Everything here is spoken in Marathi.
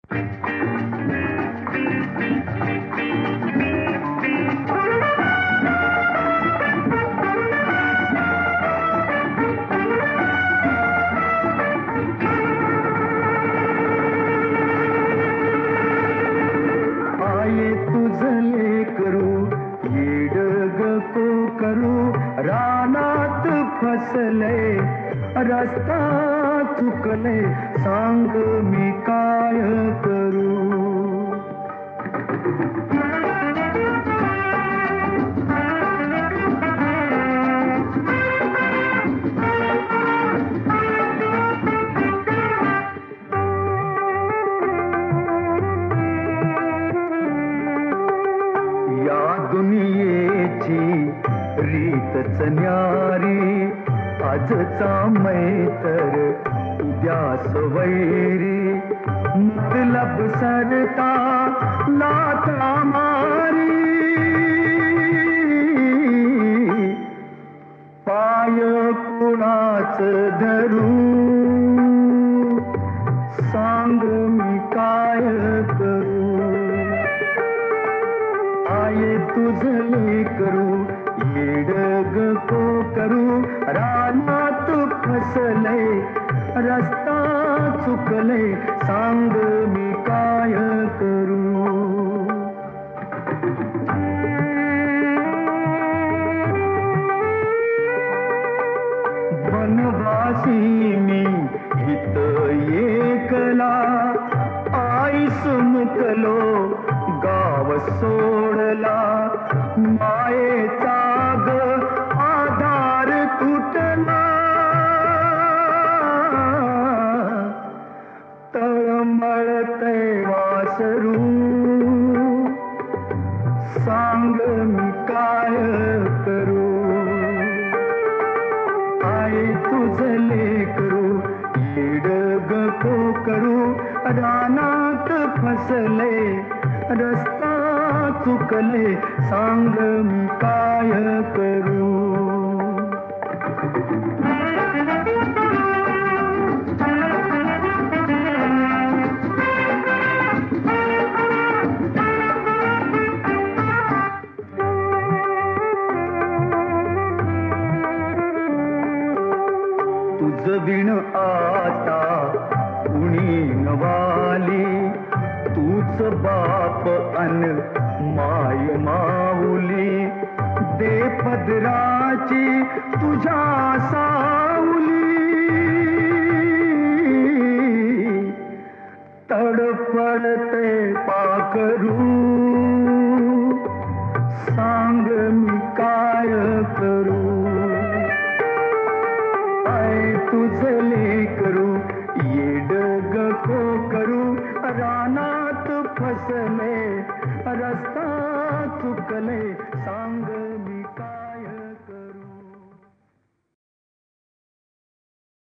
रानात फसले रस्ता चुकले सांग मी काय करू. या दुनियेची रीतच न्यारी आजचा मैतर उद्या सवैरी मतलब सरता लाथा मारी. पाय कुणाच धरू सांग मी काय करू. आये तुझले करू येडग को करू रानात फसले रस्ता चुकले सांग मी काय करू. वनवासी मी हित एकला आईस मुकलो गाव सोडला. मायेचा ग आधार तुटला तळमळते वासरू सांग मी काय करू. आई तुझले करू येडग को करू रानात फसले रस्ता चुकले सांग मी काय करू. तुझ बिन आता कुणी नवाली तूच बाप अन माय माऊली. दे पदराची तुझ्या सावली तडफडते पाखरू सांग मी काय करू. आय तुझले करू येडग को करू रानात फसले रस्ता चुकले सांग मी काय